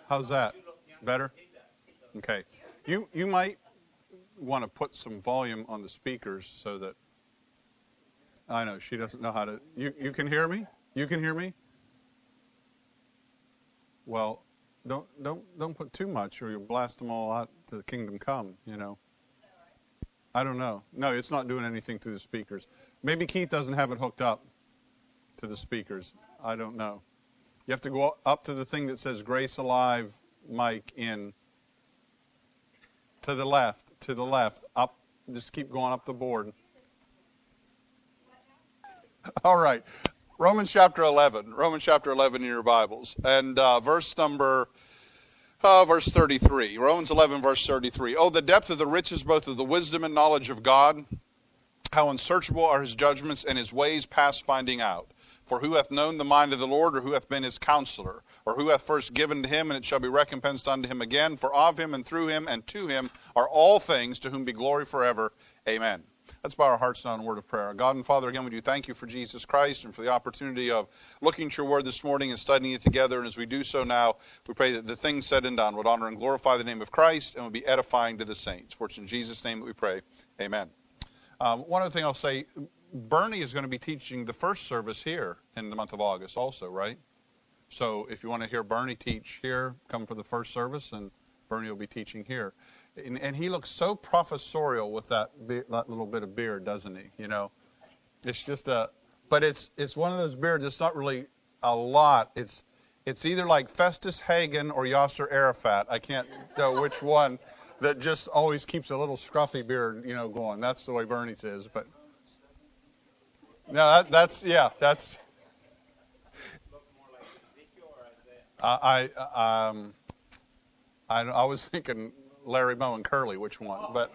How's that? Better? Okay. You might want to put some volume on the speakers so that I know she doesn't know how to. You can hear me? You can hear me? Well, don't put too much or you'll blast them all out to the kingdom come, you know. I don't know. No, it's not doing anything through the speakers. Maybe Keith doesn't have it hooked up to the speakers. I don't know. You have to go up to the thing that says Grace Alive mic in. To the left, up. Just keep going up the board. All right. Romans chapter 11 in your Bibles. And verse 33. Romans 11, verse 33. Oh, the depth of the riches both of the wisdom and knowledge of God. How unsearchable are his judgments and his ways past finding out. For who hath known the mind of the Lord, or who hath been his counselor? Or who hath first given to him, and it shall be recompensed unto him again? For of him, and through him, and to him are all things, to whom be glory forever. Amen. Let's bow our hearts now in a word of prayer. God and Father, again, we do thank you for Jesus Christ and for the opportunity of looking at your word this morning and studying it together. And as we do so now, we pray that the things said and done would honor and glorify the name of Christ and would be edifying to the saints. For it's in Jesus' name that we pray. Amen. One other thing I'll say, Bernie is going to be teaching the first service here in the month of August also, right? So if you want to hear Bernie teach here, come for the first service, and Bernie will be teaching here. And he looks so professorial with that little bit of beard, doesn't he? You know, it's just but it's one of those beards. It's not really a lot. It's either like Festus Hagen or Yasser Arafat. I can't know which one. That just always keeps a little scruffy beard, you know, going. That's the way Bernie's is. But no, that's. I was thinking Larry Moe and Curly, which one? But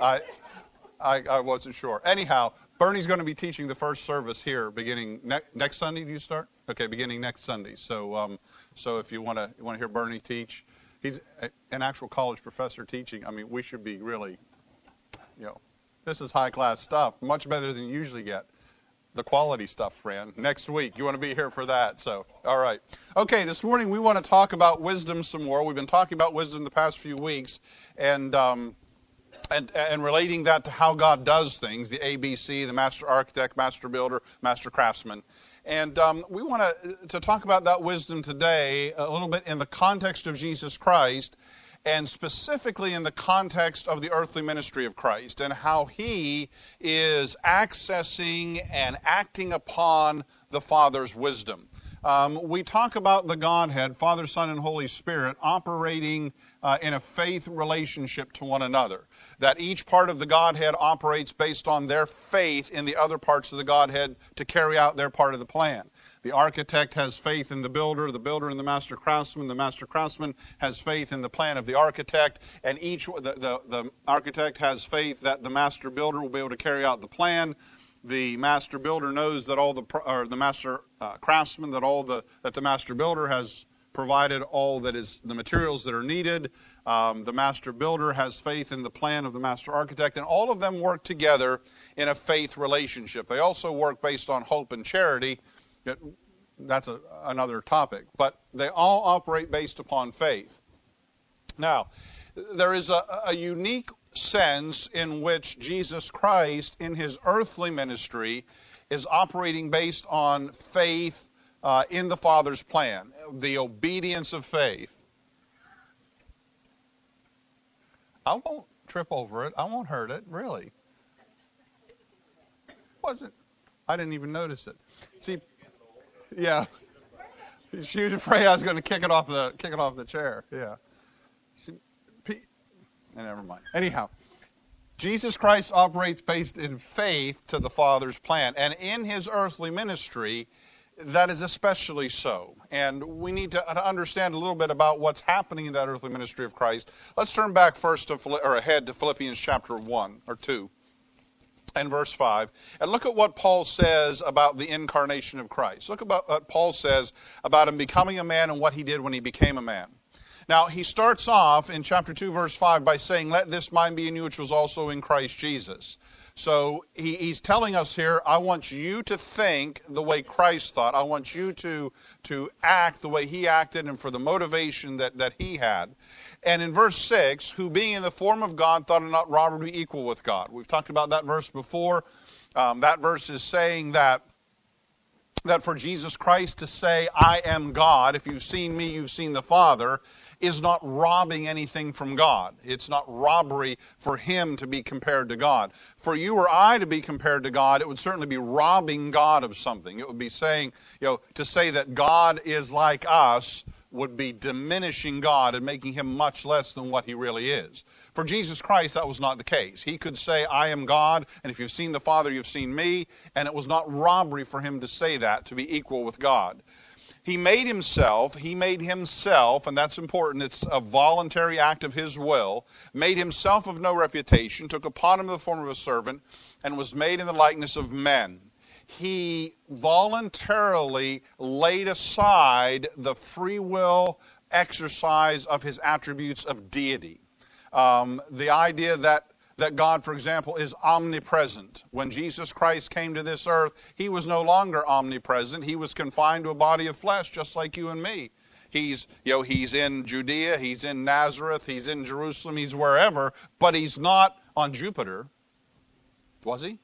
I wasn't sure. Anyhow, Bernie's going to be teaching the first service here beginning next Sunday. Do you start? Okay, beginning next Sunday. So if you want to hear Bernie teach. He's an actual college professor teaching. I mean, we should be really, you know, this is high-class stuff, much better than you usually get. The quality stuff, friend. Next week, you want to be here for that. So, all right. Okay, this morning we want to talk about wisdom some more. We've been talking about wisdom the past few weeks, and relating that to how God does things, the ABC, the master architect, master builder, master craftsman. And we want to talk about that wisdom today a little bit in the context of Jesus Christ, and specifically in the context of the earthly ministry of Christ and how he is accessing and acting upon the Father's wisdom. We talk about the Godhead, Father, Son, and Holy Spirit, operating in a faith relationship to one another. That each part of the Godhead operates based on their faith in the other parts of the Godhead to carry out their part of the plan. The architect has faith in the builder in the master craftsman has faith in the plan of the architect, and the architect has faith that the master builder will be able to carry out the plan. The master builder knows that the master craftsman that the master builder has provided all that is the materials that are needed. The master builder has faith in the plan of the master architect, and all of them work together in a faith relationship. They also work based on hope and charity. That's another topic, but they all operate based upon faith. Now, there is a unique sense in which Jesus Christ, in his earthly ministry, is operating based on faith in the Father's plan, the obedience of faith. I won't trip over it. I won't hurt it, really. I didn't even notice it. See, yeah. She was afraid I was going to kick it off the chair. Yeah. See, never mind. Anyhow, Jesus Christ operates based in faith to the Father's plan, and in his earthly ministry, that is especially so. And we need to understand a little bit about what's happening in that earthly ministry of Christ. Let's turn back ahead to Philippians chapter 1 or 2 and verse 5, and look at what Paul says about the incarnation of Christ. Look about what Paul says about him becoming a man and what he did when he became a man. Now, he starts off in chapter 2, verse 5 by saying, "Let this mind be in you which was also in Christ Jesus." So he's telling us here, I want you to think the way Christ thought. I want you to act the way he acted and for the motivation that he had. And in verse 6, who being in the form of God thought it not robbery to be equal with God. We've talked about that verse before. That verse is saying that for Jesus Christ to say, I am God, if you've seen me, you've seen the Father, is not robbing anything from God. It's not robbery for him to be compared to God. For you or I to be compared to God, it would certainly be robbing God of something. It would be saying, to say that God is like us would be diminishing God and making him much less than what he really is. For Jesus Christ, that was not the case. He could say, I am God, and if you've seen the Father, you've seen me, and it was not robbery for him to say that, to be equal with God. He made himself, and that's important, it's a voluntary act of his will, made himself of no reputation, took upon him the form of a servant, and was made in the likeness of men. He voluntarily laid aside the free will exercise of his attributes of deity. The idea that God, for example, is omnipresent. When Jesus Christ came to this earth, he was no longer omnipresent. He was confined to a body of flesh just like you and me. He's in Judea, he's in Nazareth, he's in Jerusalem, he's wherever, but he's not on Jupiter. Was he?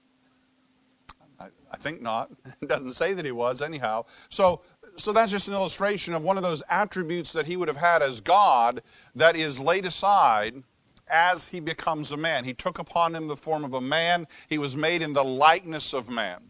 I think not. It doesn't say that he was anyhow. So that's just an illustration of one of those attributes that he would have had as God that is laid aside as he becomes a man. He took upon him the form of a man. He was made in the likeness of man.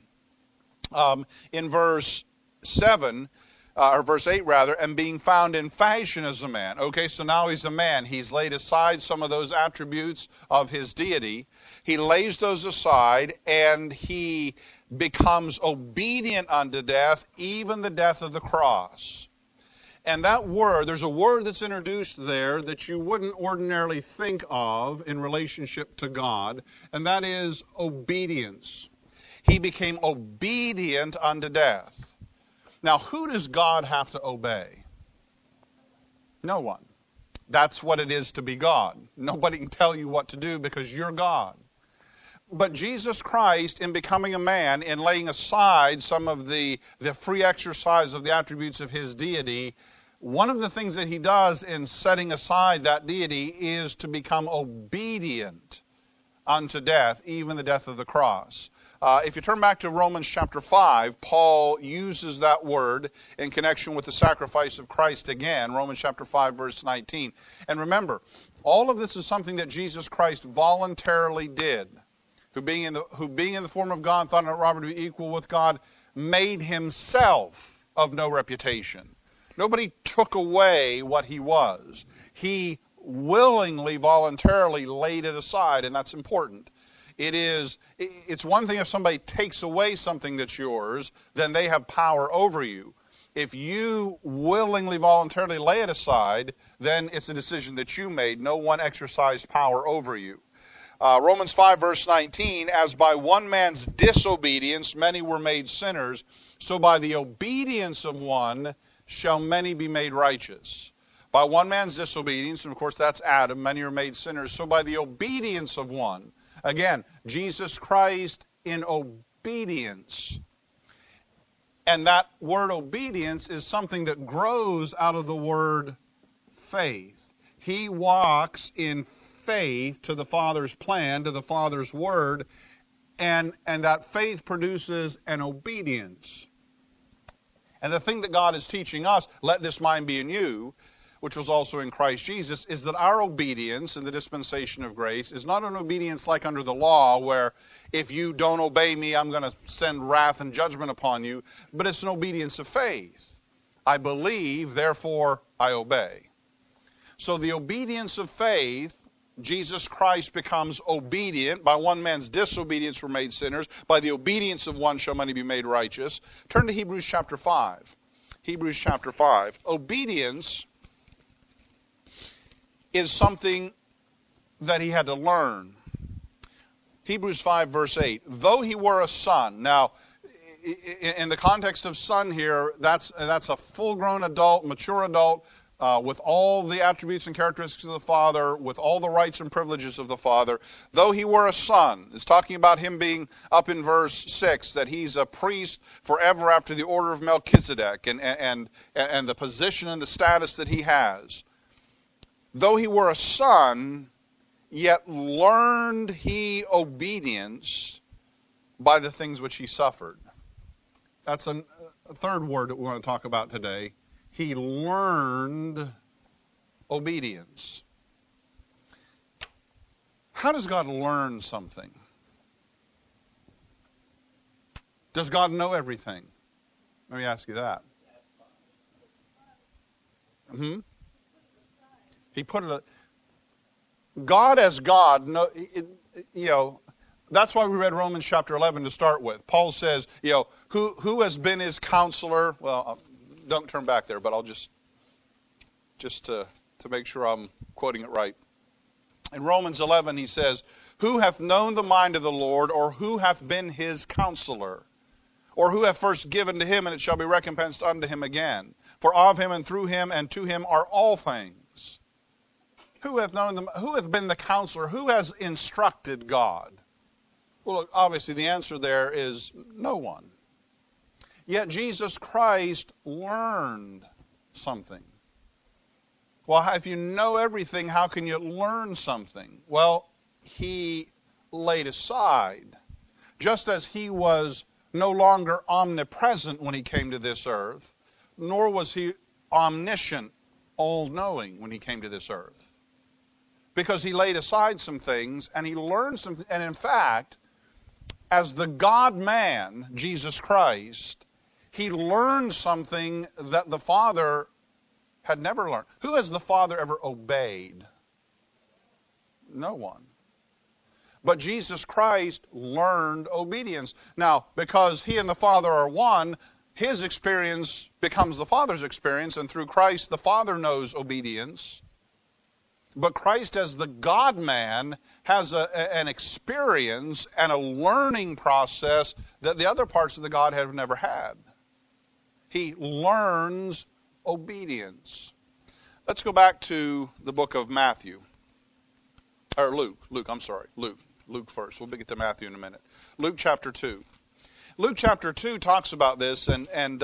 In verse 7, or verse 8 rather, and being found in fashion as a man. Okay, so now he's a man. He's laid aside some of those attributes of his deity. He lays those aside and he becomes obedient unto death, even the death of the cross. And that word, there's a word that's introduced there that you wouldn't ordinarily think of in relationship to God, and that is obedience. He became obedient unto death. Now, who does God have to obey? No one. That's what it is to be God. Nobody can tell you what to do because you're God. But Jesus Christ, in becoming a man, in laying aside some of the free exercise of the attributes of his deity, one of the things that he does in setting aside that deity is to become obedient unto death, even the death of the cross. If you turn back to Romans chapter 5, Paul uses that word in connection with the sacrifice of Christ again, Romans chapter 5, verse 19. And remember, all of this is something that Jesus Christ voluntarily did. Who being in the form of God, thought not robbery to be equal with God, made himself of no reputation. Nobody took away what he was. He willingly, voluntarily laid it aside, and that's important. It's one thing if somebody takes away something that's yours, then they have power over you. If you willingly, voluntarily lay it aside, then it's a decision that you made. No one exercised power over you. Romans 5, verse 19, as by one man's disobedience many were made sinners, so by the obedience of one shall many be made righteous. By one man's disobedience, and of course that's Adam, many are made sinners, so by the obedience of one. Again, Jesus Christ in obedience. And that word obedience is something that grows out of the word faith. He walks in faith to the Father's plan, to the Father's word, and that faith produces an obedience. And the thing that God is teaching us, let this mind be in you, which was also in Christ Jesus, is that our obedience in the dispensation of grace is not an obedience like under the law, where if you don't obey me, I'm going to send wrath and judgment upon you, but it's an obedience of faith. I believe, therefore I obey. So the obedience of faith, Jesus Christ becomes obedient. By one man's disobedience were made sinners. By the obedience of one shall many be made righteous. Turn to Hebrews chapter 5. Hebrews chapter 5. Obedience is something that he had to learn. Hebrews 5 verse 8. Though he were a son. Now, in the context of son here, that's a full-grown adult, mature adult, with all the attributes and characteristics of the Father, with all the rights and privileges of the Father, though he were a son. It's talking about him being up in verse 6, that he's a priest forever after the order of Melchizedek, and the position and the status that he has. Though he were a son, yet learned he obedience by the things which he suffered. That's a third word that we want to talk about today. He learned obedience. How does God learn something? Does God know everything? Let me ask you that. He put it. God as God, that's why we read Romans chapter 11 to start with. Paul says, who has been his counselor? Well, don't turn back there, but I'll just to make sure I'm quoting it right. In Romans 11, he says, who hath known the mind of the Lord, or who hath been his counselor? Or who hath first given to him, and it shall be recompensed unto him again? For of him, and through him, and to him are all things. Who hath known them? Who hath been the counselor? Who has instructed God? Well, look, obviously the answer there is no one. Yet Jesus Christ learned something. Well, if you know everything, how can you learn something? Well, he laid aside. Just as he was no longer omnipresent when he came to this earth, nor was he omniscient, all-knowing when he came to this earth. Because he laid aside some things and he learned something. And in fact, as the God-man, Jesus Christ, he learned something that the Father had never learned. Who has the Father ever obeyed? No one. But Jesus Christ learned obedience. Now, because he and the Father are one, his experience becomes the Father's experience, and through Christ the Father knows obedience. But Christ as the God-man has an experience and a learning process that the other parts of the Godhead have never had. He learns obedience. Let's go back to the book of Matthew. Or Luke. Luke first. We'll get to Matthew in a minute. Luke chapter 2. Luke chapter 2 talks about this and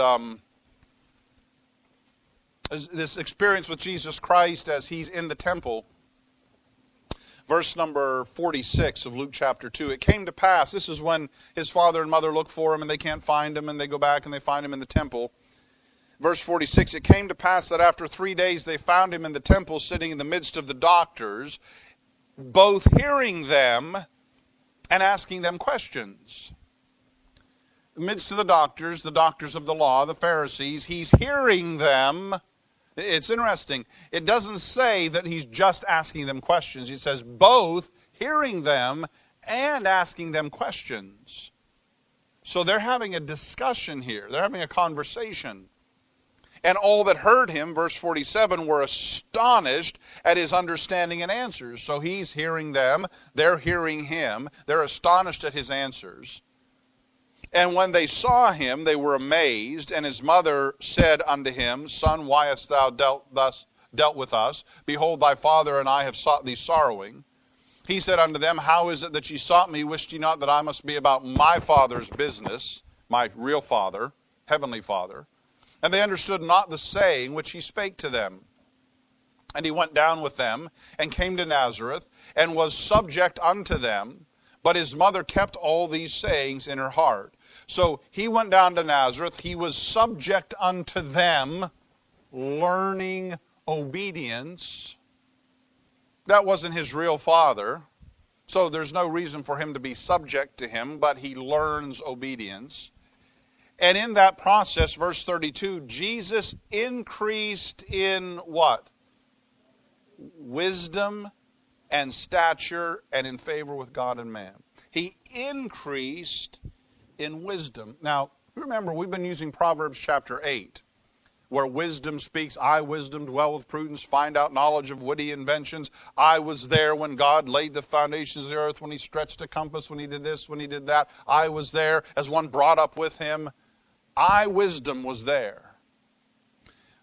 this experience with Jesus Christ as he's in the temple. Verse number 46 of Luke chapter 2. It came to pass, this is when his father and mother look for him and they can't find him, and they go back and they find him in the temple. Verse 46, it came to pass that after 3 days they found him in the temple sitting in the midst of the doctors, both hearing them and asking them questions. Amidst of the doctors of the law, the Pharisees, he's hearing them. It's interesting. It doesn't say that he's just asking them questions. It says both hearing them and asking them questions. So they're having a discussion here. They're having a conversation. And all that heard him, verse 47, were astonished at his understanding and answers. So he's hearing them, they're hearing him, they're astonished at his answers. And when they saw him, they were amazed. And his mother said unto him, Son, why hast thou dealt with us? Behold, thy father and I have sought thee sorrowing. He said unto them, How is it that ye sought me? Wist ye not that I must be about my Father's business, my real Father, heavenly Father? And they understood not the saying which he spake to them. And he went down with them, and came to Nazareth, and was subject unto them. But his mother kept all these sayings in her heart. So he went down to Nazareth, he was subject unto them, learning obedience. That wasn't his real father, so there's no reason for him to be subject to him, but he learns obedience. And in that process, verse 32, Jesus increased in what? Wisdom and stature and in favor with God and man. He increased in wisdom. Now, remember, we've been using Proverbs chapter 8, where wisdom speaks, I, wisdom, dwell with prudence, find out knowledge of witty inventions. I was there when God laid the foundations of the earth, when he stretched a compass, when he did this, when he did that. I was there as one brought up with him. I, wisdom, was there.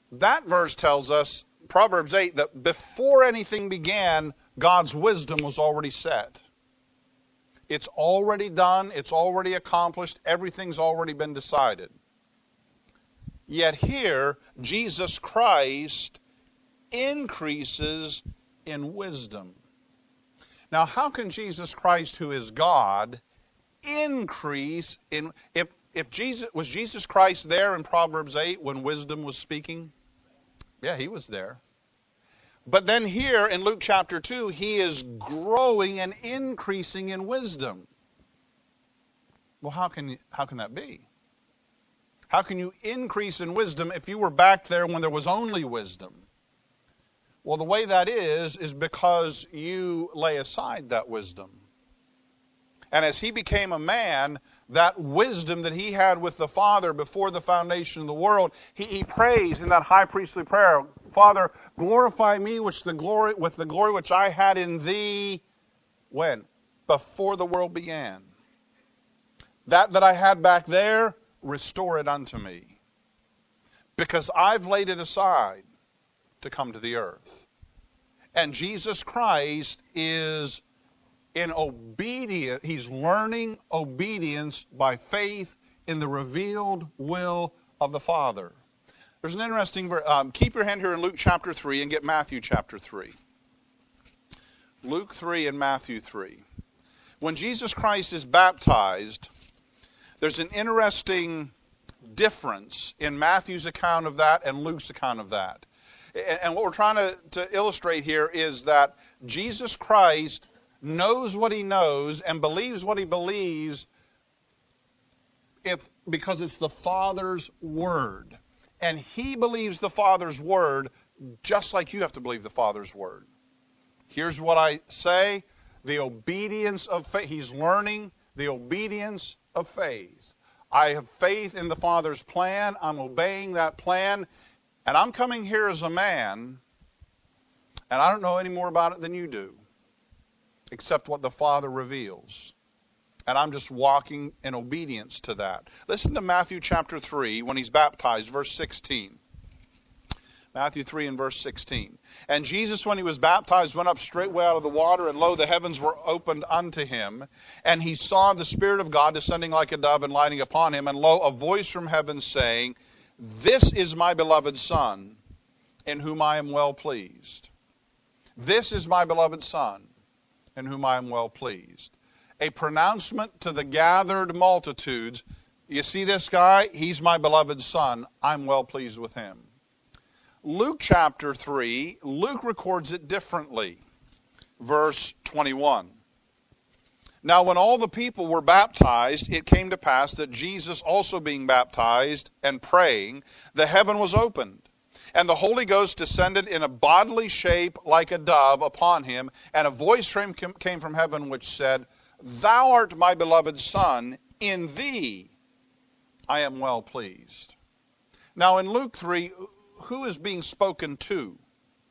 That verse tells us, Proverbs 8, that before anything began, God's wisdom was already set. It's already done. It's already accomplished. Everything's already been decided. Yet here, Jesus Christ increases in wisdom. Now, how can Jesus Christ, who is God, increase in... If Jesus Christ there in Proverbs 8 when wisdom was speaking? Yeah, he was there. But then here in Luke chapter 2, he is growing and increasing in wisdom. Well, how can that be? How can you increase in wisdom if you were back there when there was only wisdom? Well, the way that is because you lay aside that wisdom. And as he became a man, that wisdom that he had with the Father before the foundation of the world, he prays in that high priestly prayer, Father, glorify me with the glory which I had in thee, when? Before the world began. That I had back there, restore it unto me. Because I've laid it aside to come to the earth. And Jesus Christ is in obedience, he's learning obedience by faith in the revealed will of the Father. There's an interesting, keep your hand here in Luke chapter 3 and get Matthew chapter 3. Luke 3 and Matthew 3. When Jesus Christ is baptized, there's an interesting difference in Matthew's account of that and Luke's account of that. And what we're trying to illustrate here is that Jesus Christ knows what he knows and believes what he believes because it's the Father's word. And he believes the Father's word just like you have to believe the Father's word. Here's what I say, the obedience of faith. He's learning the obedience of faith. I have faith in the Father's plan. I'm obeying that plan. And I'm coming here as a man, and I don't know any more about it than you do, except what the Father reveals. And I'm just walking in obedience to that. Listen to Matthew chapter 3 when he's baptized, verse 16. Matthew 3 and verse 16. And Jesus, when he was baptized, went up straightway out of the water, and lo, the heavens were opened unto him. And he saw the Spirit of God descending like a dove and lighting upon him. And lo, a voice from heaven saying, This is my beloved Son, in whom I am well pleased. This is my beloved Son, in whom I am well pleased. A pronouncement to the gathered multitudes. You see this guy? He's my beloved Son. I'm well pleased with him. Luke chapter 3, Luke records it differently. Verse 21. Now when all the people were baptized, it came to pass that Jesus also being baptized and praying, the heaven was opened. And the Holy Ghost descended in a bodily shape like a dove upon him, and a voice came from heaven which said, Thou art my beloved Son, in thee I am well pleased. Now in Luke 3, who is being spoken to?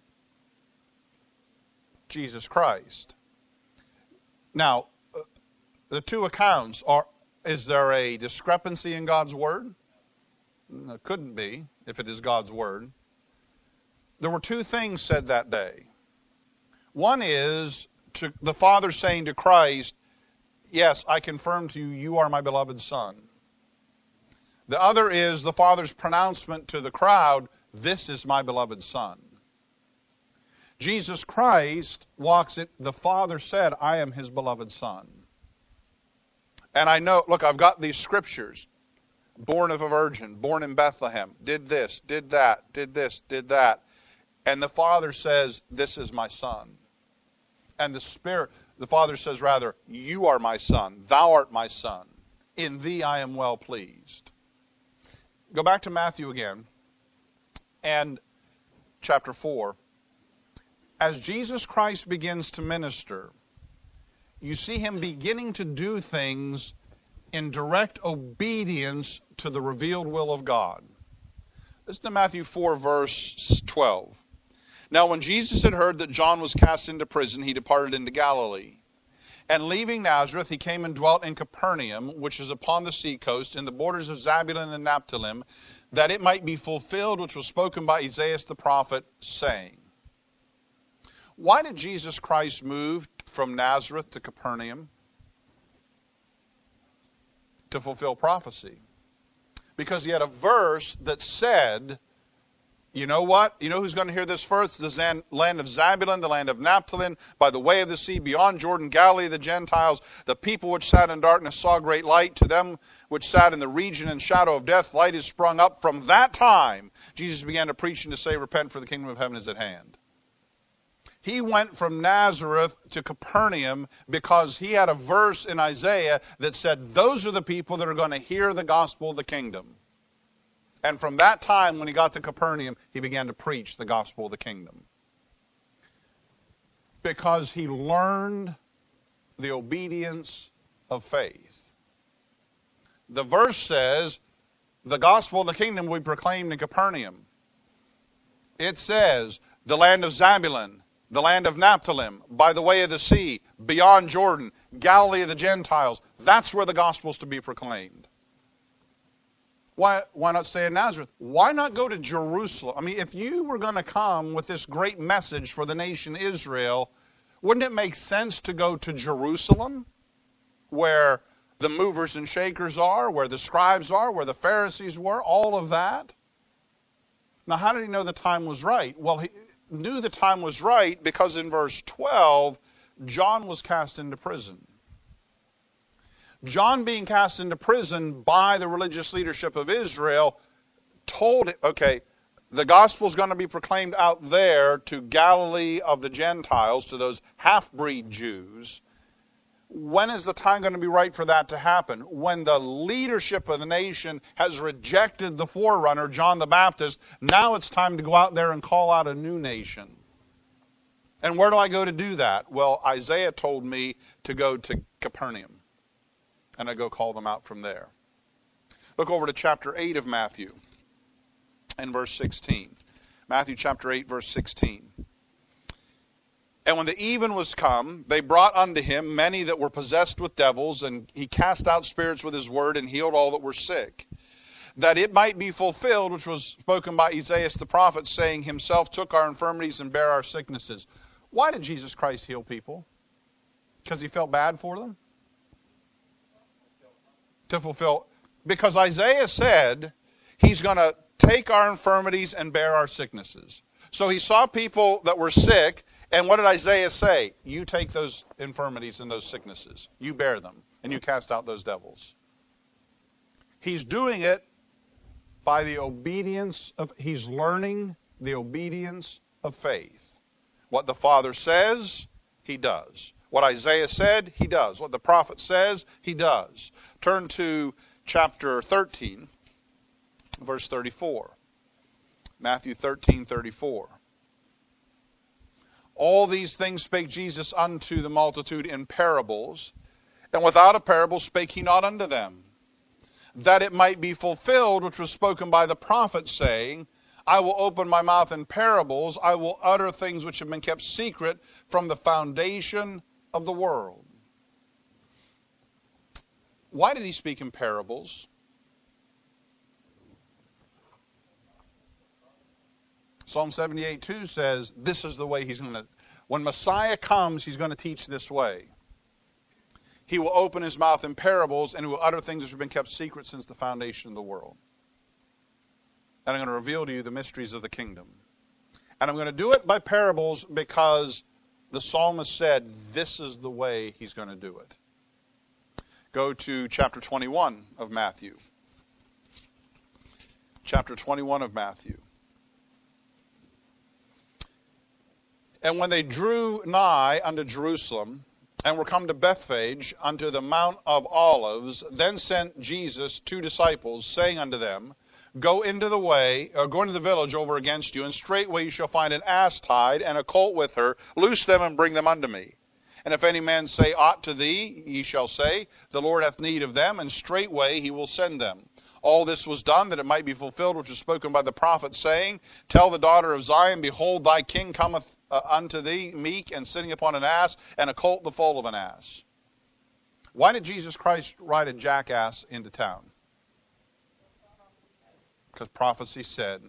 Jesus Christ. Now, the two accounts is there a discrepancy in God's word? It couldn't be if it is God's word. There were two things said that day. One is to the Father saying to Christ, Yes, I confirm to you, you are my beloved Son. The other is the Father's pronouncement to the crowd, This is my beloved Son. Jesus Christ walks it, the Father said, I am his beloved Son. And I know, look, I've got these scriptures. Born of a virgin, born in Bethlehem, did this, did that, did this, did that. And the Father says, This is my Son. And the Father says rather, You are my Son, thou art my Son. In thee I am well pleased. Go back to Matthew again, and chapter 4. As Jesus Christ begins to minister, you see him beginning to do things in direct obedience to the revealed will of God. Listen to Matthew 4, verse 12. Now when Jesus had heard that John was cast into prison, he departed into Galilee. And leaving Nazareth, he came and dwelt in Capernaum, which is upon the sea coast, in the borders of Zabulon and Naphtali, that it might be fulfilled which was spoken by Isaiah the prophet, saying. Why did Jesus Christ move from Nazareth to Capernaum? To fulfill prophecy. Because he had a verse that said, you know what? You know who's going to hear this first? The land of Zabulon, the land of Naphtali, by the way of the sea, beyond Jordan, Galilee of the Gentiles. The people which sat in darkness saw great light. To them which sat in the region and shadow of death, light is sprung up. From that time, Jesus began to preach and to say, repent, for the kingdom of heaven is at hand. He went from Nazareth to Capernaum because he had a verse in Isaiah that said, those are the people that are going to hear the gospel of the kingdom. And from that time, when he got to Capernaum, he began to preach the gospel of the kingdom. Because he learned the obedience of faith. The verse says, the gospel of the kingdom will be proclaimed in Capernaum. It says, the land of Zabulon, the land of Naphtali, by the way of the sea, beyond Jordan, Galilee of the Gentiles. That's where the gospel is to be proclaimed. Why not stay in Nazareth? Why not go to Jerusalem? I mean, if you were going to come with this great message for the nation Israel, wouldn't it make sense to go to Jerusalem, where the movers and shakers are, where the scribes are, where the Pharisees were, all of that? Now, how did he know the time was right? Well, he knew the time was right because in verse 12, John was cast into prison. John, being cast into prison by the religious leadership of Israel, told it, okay, the gospel's going to be proclaimed out there to Galilee of the Gentiles, to those half-breed Jews. When is the time going to be right for that to happen? When the leadership of the nation has rejected the forerunner, John the Baptist, now it's time to go out there and call out a new nation. And where do I go to do that? Well, Isaiah told me to go to Capernaum. And I go call them out from there. Look over to chapter 8 of Matthew and verse 16. Matthew chapter 8, verse 16. And when the even was come, they brought unto him many that were possessed with devils, and he cast out spirits with his word, and healed all that were sick. That it might be fulfilled, which was spoken by Isaiah the prophet, saying, himself took our infirmities and bare our sicknesses. Why did Jesus Christ heal people? Because he felt bad for them? To fulfill, because Isaiah said he's going to take our infirmities and bear our sicknesses. So he saw people that were sick, and what did Isaiah say? You take those infirmities and those sicknesses. You bear them, and you cast out those devils. He's doing it by the obedience of, he's learning the obedience of faith. What the Father says, he does. What Isaiah said, he does. What the prophet says, he does. Turn to chapter 13, verse 34. Matthew 13, 34. All these things spake Jesus unto the multitude in parables, and without a parable spake he not unto them, that it might be fulfilled which was spoken by the prophet, saying, I will open my mouth in parables, I will utter things which have been kept secret from the foundation of the world. Why did he speak in parables? Psalm 78:2 says, this is the way he's going to, when Messiah comes, he's going to teach this way. He will open his mouth in parables, and he will utter things that have been kept secret since the foundation of the world. And I'm going to reveal to you the mysteries of the kingdom. And I'm going to do it by parables because the psalmist said this is the way he's going to do it. Go to chapter 21 of Matthew. Chapter 21 of Matthew. And when they drew nigh unto Jerusalem, and were come to Bethphage unto the Mount of Olives, then sent Jesus 2 disciples, saying unto them, go into the village over against you, and straightway you shall find an ass tied, and a colt with her. Loose them and bring them unto me. And if any man say aught to thee, ye shall say, the Lord hath need of them, and straightway he will send them. All this was done that it might be fulfilled, which was spoken by the prophet, saying, tell the daughter of Zion, behold, thy king cometh unto thee, meek, and sitting upon an ass, and a colt the foal of an ass. Why did Jesus Christ ride a jackass into town? Because prophecy said,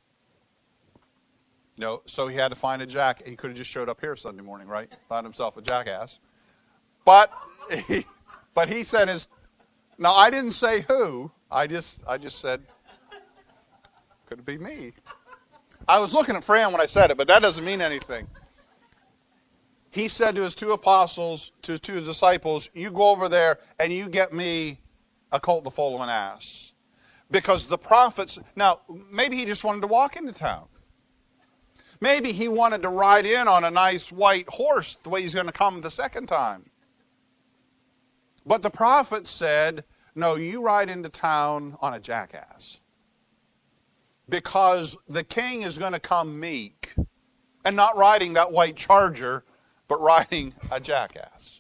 so he had to find a jack. He could have just showed up here Sunday morning, right? Found himself a jackass. But he said now I didn't say who. I just said, could it be me? I was looking at Fran when I said it, but that doesn't mean anything. He said to his two apostles, to his two disciples, you go over there and you get me a colt the foal of an ass. Because the prophets, now maybe he just wanted to walk into town. Maybe he wanted to ride in on a nice white horse the way he's going to come the second time. But the prophet said, no, you ride into town on a jackass. Because the king is going to come meek and not riding that white charger, but riding a jackass.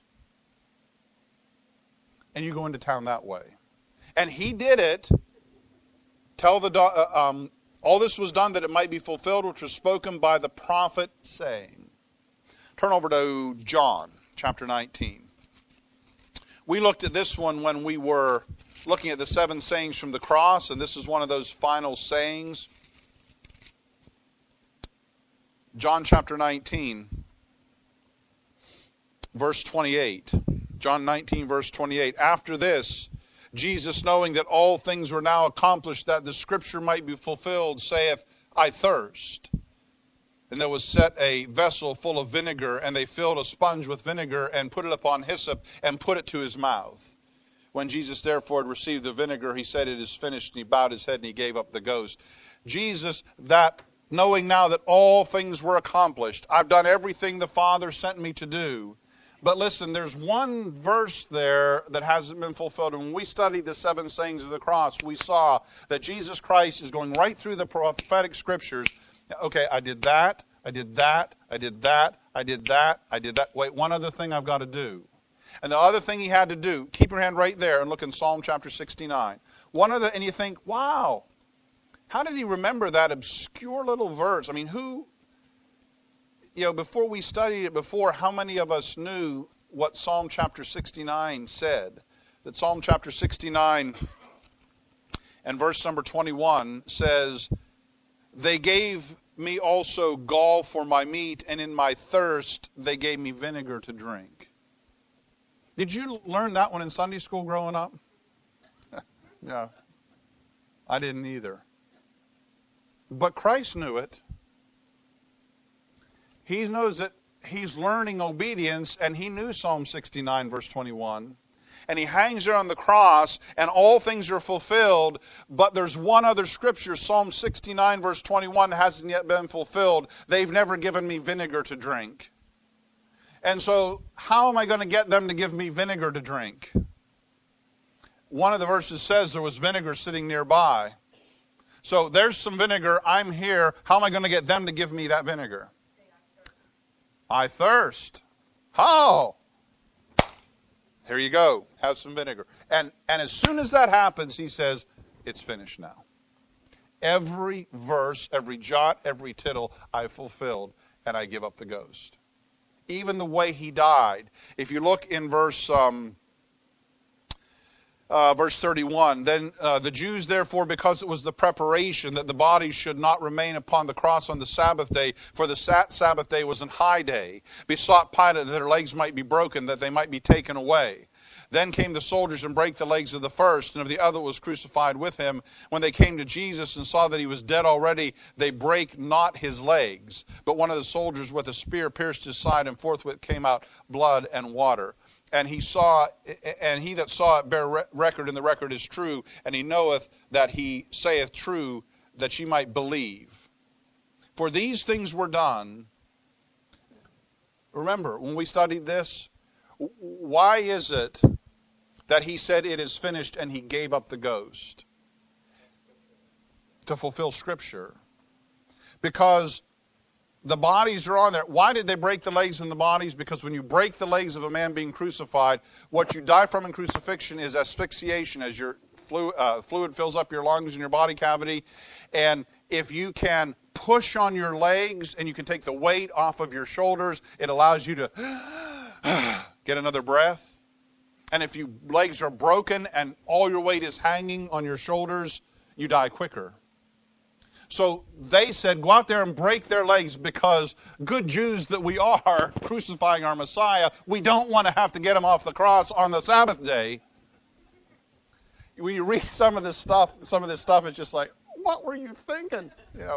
And you go into town that way. And he did it. All this was done that it might be fulfilled, which was spoken by the prophet, saying. Turn over to John, chapter 19. We looked at this one when we were looking at the 7 sayings from the cross, and this is one of those final sayings. John chapter 19, verse 28. John 19, verse 28. After this, Jesus, knowing that all things were now accomplished, that the scripture might be fulfilled, saith, I thirst. And there was set a vessel full of vinegar, and they filled a sponge with vinegar, and put it upon hyssop, and put it to his mouth. When Jesus therefore had received the vinegar, he said, it is finished, and he bowed his head, and he gave up the ghost. Jesus, that knowing now that all things were accomplished, I've done everything the Father sent me to do. But listen, there's one verse there that hasn't been fulfilled. And when we studied the 7 sayings of the cross, we saw that Jesus Christ is going right through the prophetic scriptures. Okay, I did that, I did that, I did that, I did that, I did that. Wait, one other thing I've got to do. And the other thing he had to do, keep your hand right there and look in Psalm chapter 69. And you think, wow, how did he remember that obscure little verse? I mean, before we studied it before, how many of us knew what Psalm chapter 69 said? That Psalm chapter 69 and verse number 21 says, they gave me also gall for my meat, and in my thirst they gave me vinegar to drink. Did you learn that one in Sunday school growing up? Yeah, I didn't either. But Christ knew it. He knows that he's learning obedience, and he knew Psalm 69, verse 21. And he hangs there on the cross, and all things are fulfilled. But there's one other scripture, Psalm 69, verse 21, hasn't yet been fulfilled. They've never given me vinegar to drink. And so, how am I going to get them to give me vinegar to drink? One of the verses says there was vinegar sitting nearby. So, there's some vinegar. I'm here. How am I going to get them to give me that vinegar? I thirst. How? Here you go. Have some vinegar. And as soon as that happens, he says, it's finished now. Every verse, every jot, every tittle I fulfilled, and I give up the ghost. Even the way he died. If you look in verse 31, then the Jews, therefore, because it was the preparation that the body should not remain upon the cross on the Sabbath day, for the Sabbath day was an high day, besought Pilate that their legs might be broken, that they might be taken away. Then came the soldiers and brake the legs of the first, and of the other was crucified with him. When they came to Jesus and saw that he was dead already, they brake not his legs. But one of the soldiers with a spear pierced his side, and forthwith came out blood and water. And he that saw it bear record, and the record is true, and he knoweth that he saith true, that ye might believe. For these things were done. Remember, when we studied this, why is it that he said it is finished and he gave up the ghost? To fulfill Scripture. Because the bodies are on there. Why did they break the legs and the bodies? Because when you break the legs of a man being crucified, what you die from in crucifixion is asphyxiation, as your fluid fills up your lungs and your body cavity. And if you can push on your legs and you can take the weight off of your shoulders, it allows you to get another breath. And if your legs are broken and all your weight is hanging on your shoulders, you die quicker. So they said, go out there and break their legs, because good Jews that we are, crucifying our Messiah, we don't want to have to get him off the cross on the Sabbath day. When you read some of this stuff is just like, what were you thinking?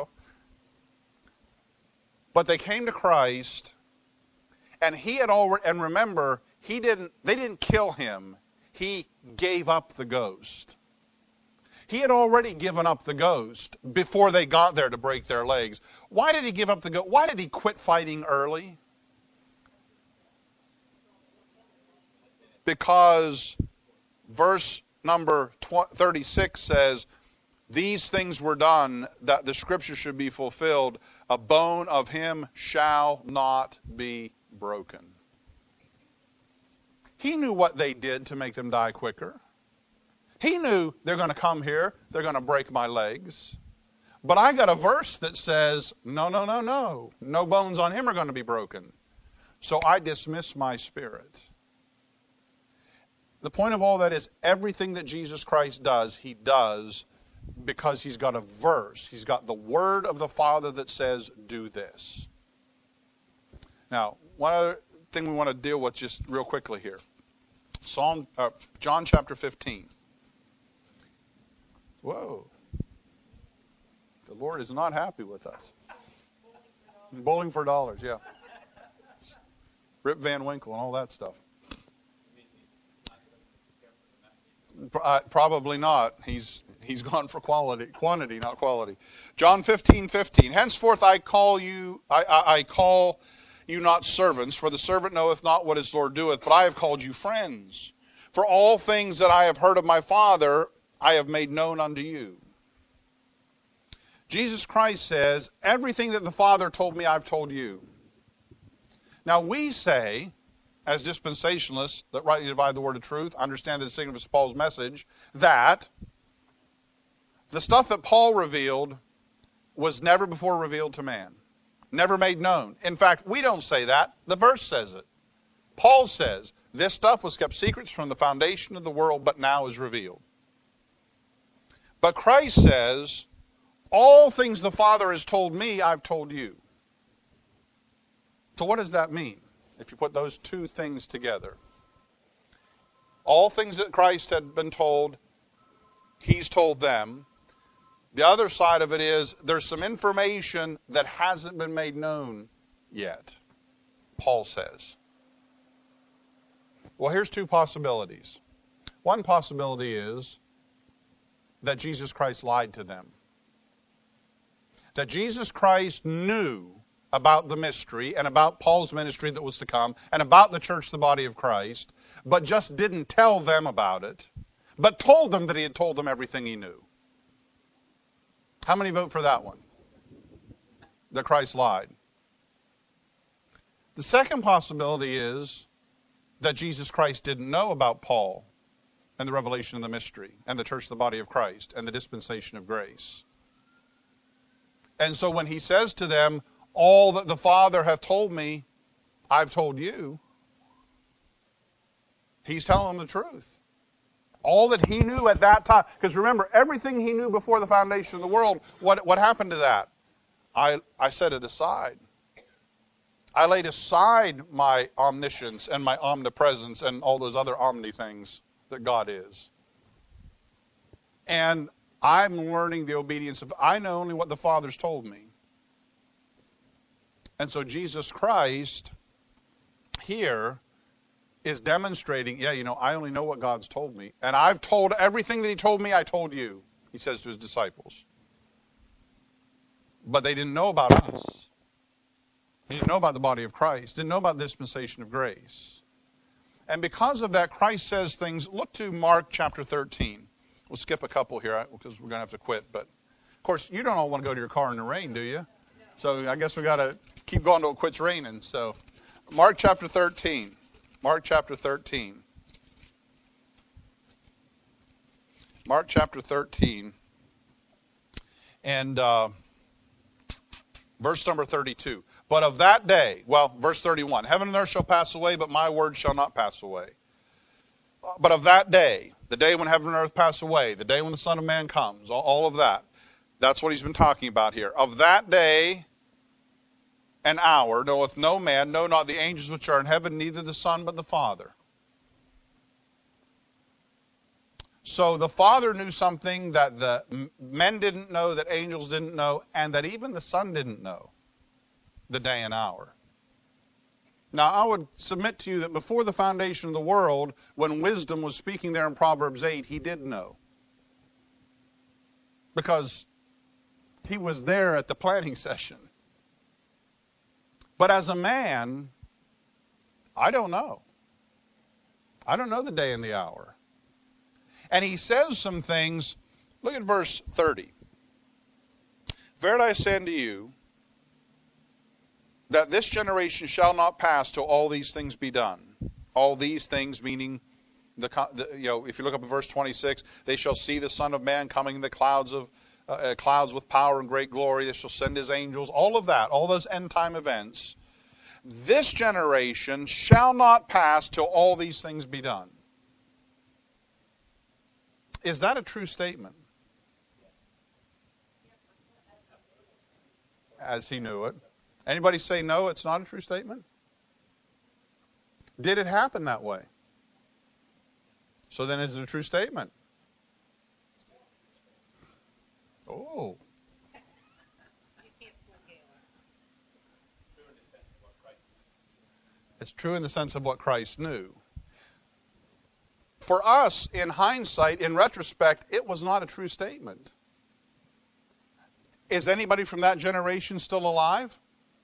But they came to Christ, and he had already, and remember, they didn't kill him. He gave up the ghost. He had already given up the ghost before they got there to break their legs. Why did he give up the ghost? Why did he quit fighting early? Because verse number 36 says, these things were done that the scripture should be fulfilled. A bone of him shall not be broken. He knew what they did to make them die quicker. He knew they're going to come here, they're going to break my legs. But I got a verse that says, no. No bones on him are going to be broken. So I dismiss my spirit. The point of all that is, everything that Jesus Christ does, he does because he's got a verse. He's got the word of the Father that says, do this. Now, one other thing we want to deal with just real quickly here. John chapter 15. Whoa. The Lord is not happy with us. Bowling for dollars, yeah. Rip Van Winkle and all that stuff. Probably not. He's gone for quantity, not quality. John 15:15. Henceforth I call you not servants, for the servant knoweth not what his Lord doeth, but I have called you friends. For all things that I have heard of my Father, I have made known unto you. Jesus Christ says, everything that the Father told me, I've told you. Now we say, as dispensationalists that rightly divide the word of truth, understand the significance of Paul's message, that the stuff that Paul revealed was never before revealed to man. Never made known. In fact, we don't say that. The verse says it. Paul says, this stuff was kept secrets from the foundation of the world, but now is revealed. But Christ says, all things the Father has told me, I've told you. So what does that mean, if you put those two things together? All things that Christ had been told, he's told them. The other side of it is, there's some information that hasn't been made known yet, Paul says. Well, here's two possibilities. One possibility is that Jesus Christ lied to them. That Jesus Christ knew about the mystery and about Paul's ministry that was to come and about the church, the body of Christ, but just didn't tell them about it, but told them that he had told them everything he knew. How many vote for that one? That Christ lied. The second possibility is that Jesus Christ didn't know about Paul and the revelation of the mystery and the church, the body of Christ, and the dispensation of grace. And so when he says to them, all that the Father hath told me, I've told you, he's telling them the truth. All that he knew at that time. Because remember, everything he knew before the foundation of the world, what happened to that? I set it aside. I laid aside my omniscience and my omnipresence and all those other omni things that God is. And I'm learning the obedience of, I know only what the Father's told me. And so Jesus Christ here is demonstrating, I only know what God's told me. And I've told everything that he told me, I told you, he says to his disciples. But they didn't know about us. He didn't know about the body of Christ, didn't know about the dispensation of grace. And because of that, Christ says things. Look to Mark chapter 13. We'll skip a couple here because we're going to have to quit. But, of course, you don't all want to go to your car in the rain, do you? So I guess we got to keep going till it quits raining. So Mark chapter 13. Mark chapter 13. Mark chapter 13. And verse number 32. But of that day, verse 31. Heaven and earth shall pass away, but my word shall not pass away. But of that day, the day when heaven and earth pass away, the day when the Son of Man comes, all of that, That's what he's been talking about here. Of that day and hour knoweth no man, no, not the angels which are in heaven, neither the Son, but the Father. So the Father knew something that the men didn't know, that angels didn't know, and that even the Son didn't know, the day and hour. Now, I would submit to you that before the foundation of the world, when wisdom was speaking there in Proverbs 8, he did know. Because he was there at the planning session. But as a man, I don't know. I don't know the day and the hour. And he says some things. Look at verse 30. Verily I say unto you, that this generation shall not pass till all these things be done. All these things meaning, if you look up at verse 26, they shall see the Son of Man coming in the clouds with power and great glory. They shall send his angels. All of that, all those end time events. This generation shall not pass till all these things be done. Is that a true statement? As he knew it. Anybody say no, it's not a true statement? Did it happen that way? So then is it a true statement? Oh. It's true in the sense of what Christ knew. For us, in hindsight, in retrospect, it was not a true statement. Is anybody from that generation still alive?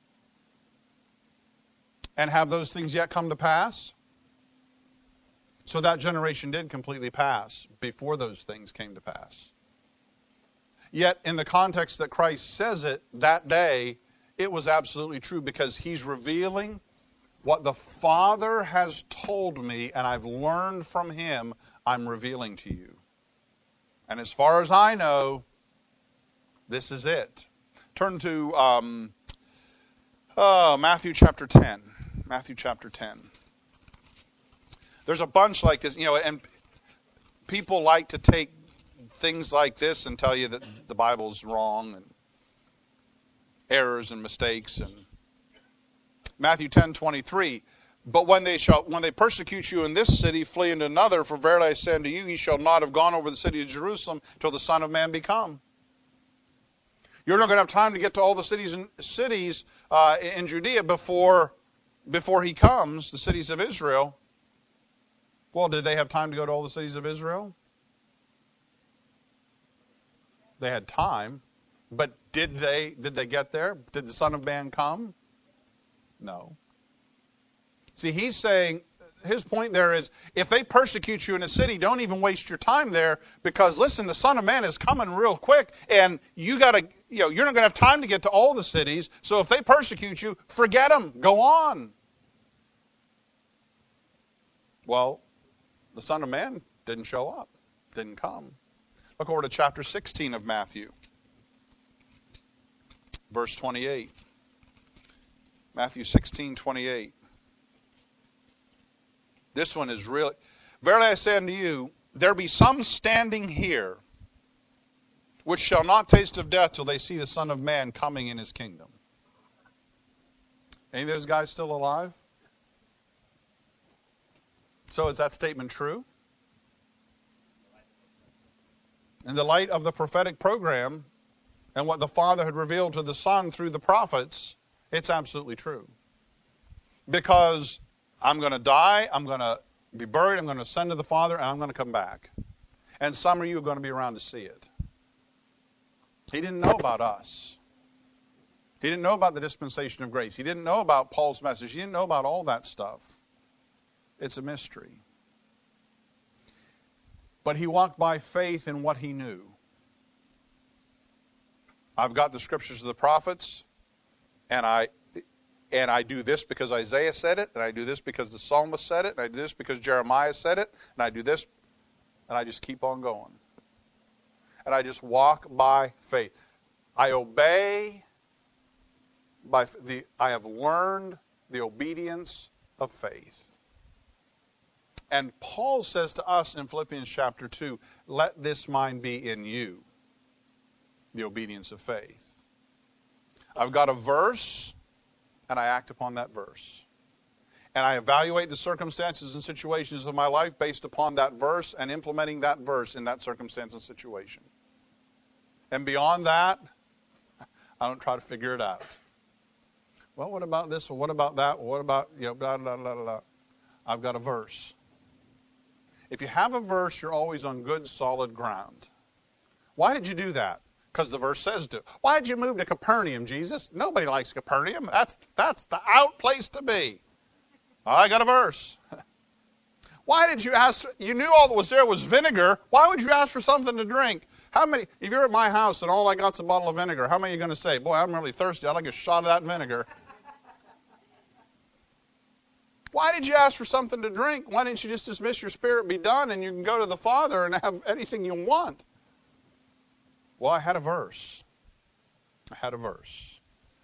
And have those things yet come to pass? So that generation did completely pass before those things came to pass. Yet, in the context that Christ says it that day, it was absolutely true because he's revealing what the Father has told me and I've learned from him, I'm revealing to you. And as far as I know, this is it. Turn to Matthew chapter 10. Matthew chapter 10. There's a bunch like this, and people like to take things like this and tell you that the Bible's wrong and errors and mistakes. And Matthew 10:23. But when they persecute you in this city, flee into another. For verily I say unto you, ye shall not have gone over the city of Jerusalem till the Son of Man be come. You're not going to have time to get to all the cities in Judea before he comes, the cities of Israel. Well, did they have time to go to all the cities of Israel? They had time, but did they get there? Did the Son of Man come? No. See, he's saying, his point there is, if they persecute you in a city, don't even waste your time there, because listen, the Son of Man is coming real quick, and you're not going to have time to get to all the cities, so if they persecute you, forget them, go on. Well, the Son of Man didn't show up, didn't come. Look over to chapter 16 of Matthew, verse 28. Matthew 16:28. This one is really, verily I say unto you, there be some standing here which shall not taste of death till they see the Son of Man coming in his kingdom. Any of those guys still alive? So is that statement true? In the light of the prophetic program and what the Father had revealed to the Son through the prophets, it's absolutely true. Because I'm going to die, I'm going to be buried, I'm going to ascend to the Father, and I'm going to come back. And some of you are going to be around to see it. He didn't know about us. He didn't know about the dispensation of grace. He didn't know about Paul's message. He didn't know about all that stuff. It's a mystery. But he walked by faith in what he knew. I've got the scriptures of the prophets, and I do this because Isaiah said it, and I do this because the psalmist said it, and I do this because Jeremiah said it, and I do this, and I just keep on going. And I just walk by faith. I obey I have learned the obedience of faith. And Paul says to us in Philippians chapter 2, let this mind be in you. the obedience of faith. I've got a verse, and I act upon that verse. And I evaluate the circumstances and situations of my life based upon that verse and implementing that verse in that circumstance and situation. And beyond that, I don't try to figure it out. Well, what about this? Or what about that? Or what about, blah, blah, blah, blah. I've got a verse. If you have a verse, you're always on good, solid ground. Why did you do that? Because the verse says to. Why did you move to Capernaum, Jesus? Nobody likes Capernaum. That's the out place to be. I got a verse. Why did you ask? You knew all that was there was vinegar. Why would you ask for something to drink? How many, if you're at my house and all I got's a bottle of vinegar, how many are you going to say, boy, I'm really thirsty. I'd like a shot of that vinegar. Why did you ask for something to drink? Why didn't you just dismiss your spirit, be done, and you can go to the Father and have anything you want? Well, I had a verse. I had a verse.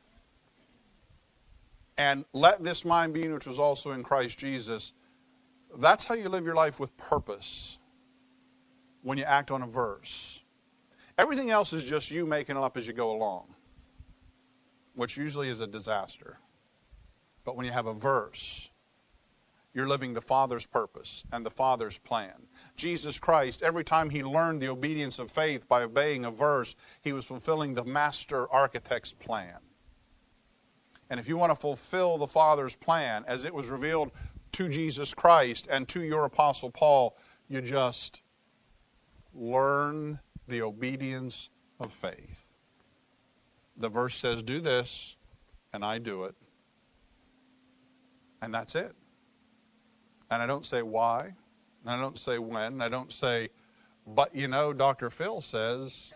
And let this mind be in which was also in Christ Jesus. That's how you live your life with purpose, when you act on a verse. Everything else is just you making it up as you go along, which usually is a disaster. But when you have a verse, you're living the Father's purpose and the Father's plan. Jesus Christ, every time he learned the obedience of faith by obeying a verse, he was fulfilling the master architect's plan. And if you want to fulfill the Father's plan as it was revealed to Jesus Christ and to your Apostle Paul, you just learn the obedience of faith. The verse says, do this, and I do it. And that's it. And I don't say why, and I don't say when, and I don't say, but Dr. Phil says,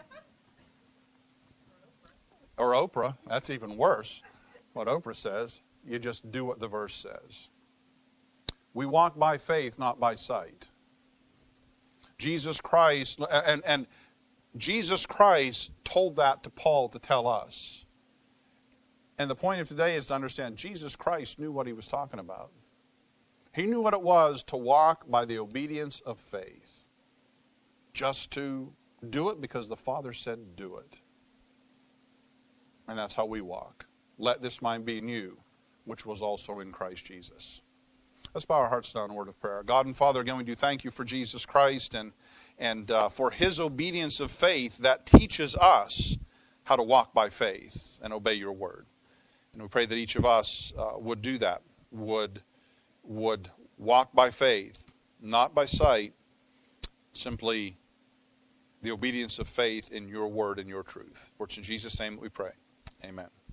or Oprah, that's even worse, what Oprah says. You just do what the verse says. We walk by faith, not by sight. Jesus Christ, and Jesus Christ told that to Paul to tell us. And the point of today is to understand Jesus Christ knew what he was talking about. He knew what it was to walk by the obedience of faith. Just to do it because the Father said do it. And that's how we walk. Let this mind be in you, which was also in Christ Jesus. Let's bow our hearts down in a word of prayer. God and Father, again, we do thank you for Jesus Christ and for his obedience of faith that teaches us how to walk by faith and obey your word. And we pray that each of us would do that, would walk by faith, not by sight, simply the obedience of faith in your word and your truth. For it's in Jesus' name that we pray. Amen.